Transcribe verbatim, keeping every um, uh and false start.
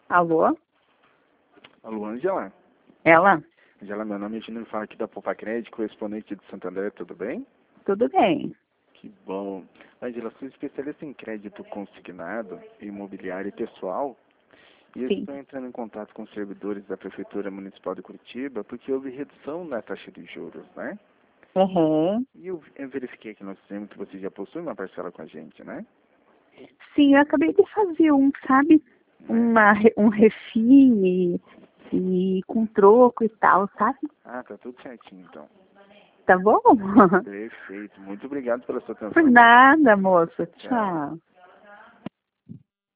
Alô? Alô, Angela? Ela? Angela, meu nome é Júnior, falo aqui da Poupa Crédito, correspondente de Santo André, tudo bem? Tudo bem. Que bom. Angela, sou especialista em crédito consignado, imobiliário e pessoal, e eu Sim. estou entrando em contato com os servidores da Prefeitura Municipal de Curitiba, porque houve redução na taxa de juros, né? Uhum. E eu, eu verifiquei aqui no sistema que você já possui uma parcela com a gente, né? Sim, eu acabei de fazer um, sabe? Uma, re- um refine e com troco e tal, sabe? Ah, tá tudo certinho, então. Tá bom? Perfeito. Muito obrigado pela sua Por atenção. nada, moça. Tchau. Tchau.